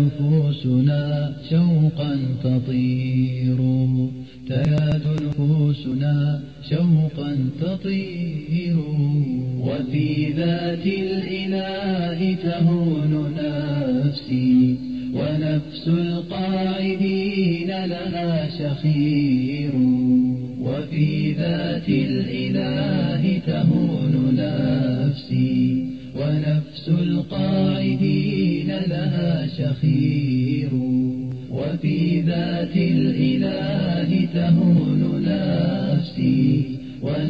نفوسنا شوقا تطير، تكاد نفوسنا شوقا تطير. وفي ذات الإله تهون نفسي، ونفس القاعدين لها شخير. وفي ذات الإله تهون نفسي، ونفس القاعدين لها شخير. وفي ذات الإله تهون نفسي